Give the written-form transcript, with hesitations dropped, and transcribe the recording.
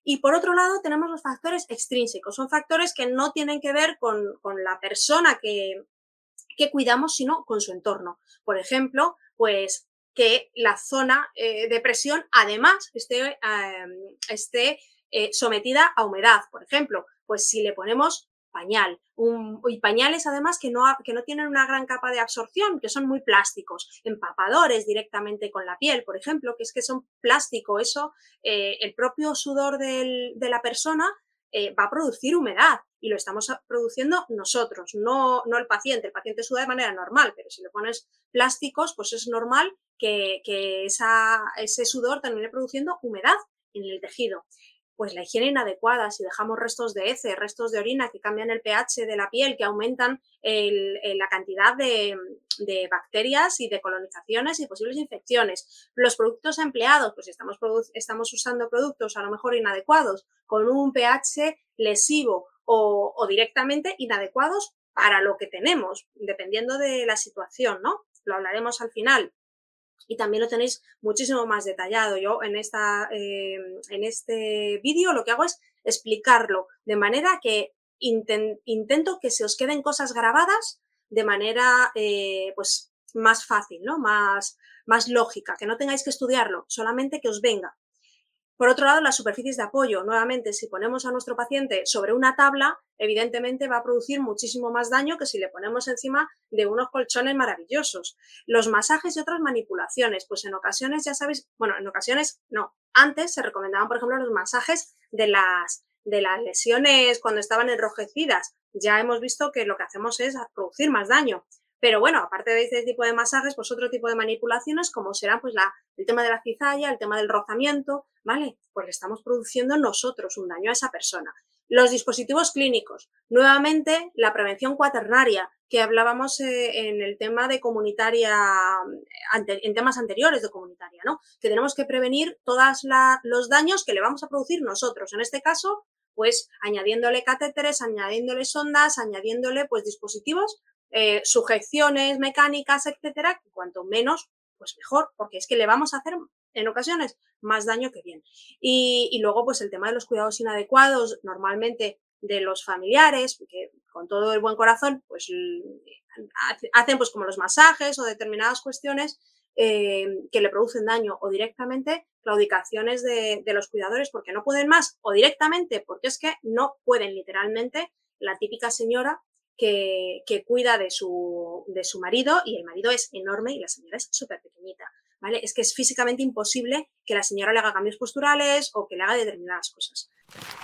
Y por otro lado tenemos los factores extrínsecos, son factores que no tienen que ver con la persona que cuidamos, sino con su entorno. Por ejemplo, pues que la zona de presión además esté sometida a humedad. Por ejemplo, pues si le ponemos pañal, y pañales además que no tienen una gran capa de absorción, que son muy plásticos, empapadores directamente con la piel, por ejemplo, que es que son plástico, eso, el propio sudor de la persona va a producir humedad y lo estamos produciendo nosotros, no el paciente. El paciente suda de manera normal, pero si le pones plásticos, pues es normal que ese sudor termine produciendo humedad en el tejido. Pues la higiene inadecuada, si dejamos restos de heces, restos de orina que cambian el pH de la piel, que aumentan la cantidad de bacterias y de colonizaciones y posibles infecciones. Los productos empleados, pues estamos usando productos a lo mejor inadecuados, con un pH lesivo o directamente inadecuados para lo que tenemos, dependiendo de la situación, ¿no? Lo hablaremos al final. Y también lo tenéis muchísimo más detallado. Yo en este vídeo lo que hago es explicarlo de manera que intento que se os queden cosas grabadas de manera pues más fácil, ¿no? Más lógica, que no tengáis que estudiarlo, solamente que os venga. Por otro lado, las superficies de apoyo. Nuevamente, si ponemos a nuestro paciente sobre una tabla, evidentemente va a producir muchísimo más daño que si le ponemos encima de unos colchones maravillosos. Los masajes y otras manipulaciones, pues en ocasiones, ya sabéis, bueno, en ocasiones no. Antes se recomendaban, por ejemplo, los masajes de las lesiones cuando estaban enrojecidas. Ya hemos visto que lo que hacemos es producir más daño. Pero bueno, aparte de este tipo de masajes, pues otro tipo de manipulaciones, como serán pues el tema de la cizalla, el tema del rozamiento, ¿vale? Pues le estamos produciendo nosotros un daño a esa persona. Los dispositivos clínicos, nuevamente la prevención cuaternaria, que hablábamos en el tema de comunitaria, en temas anteriores de comunitaria, ¿no? Que tenemos que prevenir todos los daños que le vamos a producir nosotros. En este caso, pues añadiéndole catéteres, añadiéndole sondas, añadiéndole pues dispositivos, sujeciones mecánicas, etcétera, que cuanto menos, pues mejor, porque es que le vamos a hacer en ocasiones más daño que bien. Y luego, pues el tema de los cuidados inadecuados, normalmente de los familiares, que con todo el buen corazón, pues hacen pues como los masajes o determinadas cuestiones que le producen daño, o directamente claudicaciones de los cuidadores porque no pueden más, o directamente porque es que no pueden, literalmente, la típica señora que cuida de su marido, y el marido es enorme y la señora es súper pequeñita, ¿vale? Es que es físicamente imposible que la señora le haga cambios posturales o que le haga determinadas cosas.